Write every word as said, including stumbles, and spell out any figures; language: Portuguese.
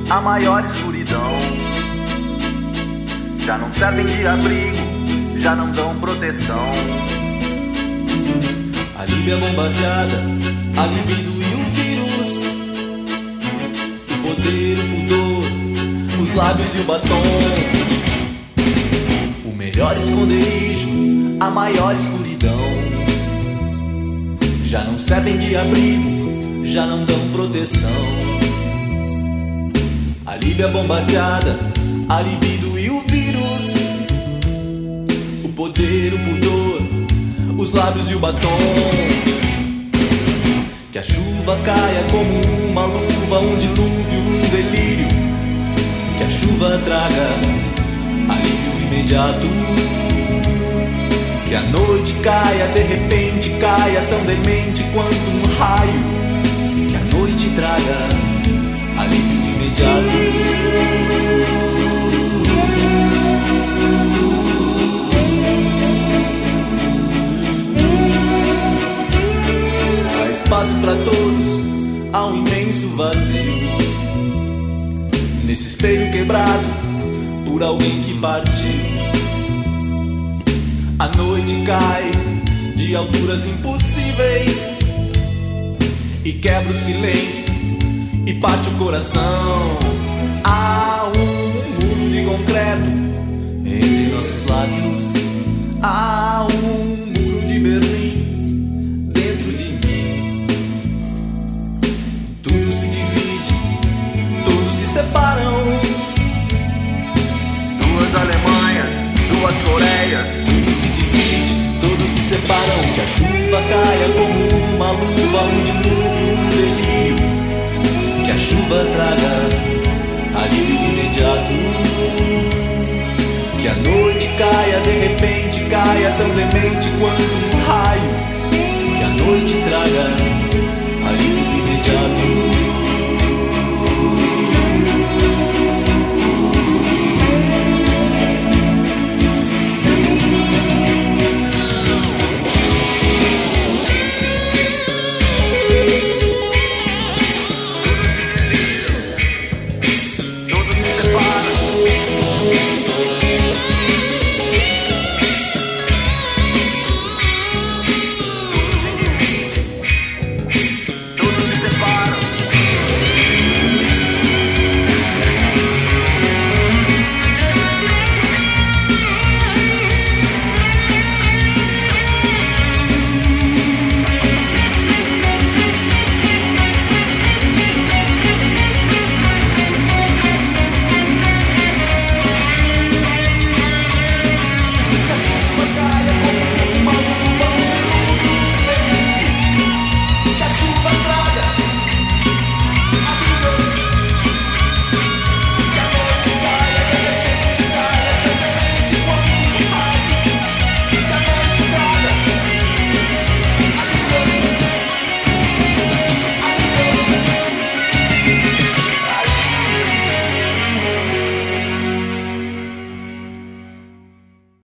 a maior escuridão. Já não servem de abrigo, já não dão proteção. A Líbia bombardeada, a libido e o vírus, o poder, o pudor, os lábios e o batom. O melhor esconderijo, a maior escuridão. Já não servem de abrigo, já não dão proteção. A Líbia bombardeada, a libido e o vírus, o poder, o pudor, os lábios e o batom. Que a chuva caia como uma luva, um dilúvio, um delírio. Que a chuva traga alívio imediato. Que a noite caia, de repente caia, tão demente quanto um raio. Que a noite traga alívio imediato. Há espaço para todos, há um imenso vazio. Nesse espelho quebrado por alguém que partiu. A noite cai de alturas impossíveis e quebra o silêncio e parte o coração. Há um muro de concreto entre nossos lábios. Há um muro de Berlim dentro de mim. Tudo se divide, todos se separam. Duas Alemanhas, duas Coreias. Tudo se divide, todos se separam. Que a chuva caia como uma luva, um dilúvio, um delírio. Que a chuva traga alívio imediato. Que a noite caia, de repente caia, tão demente quanto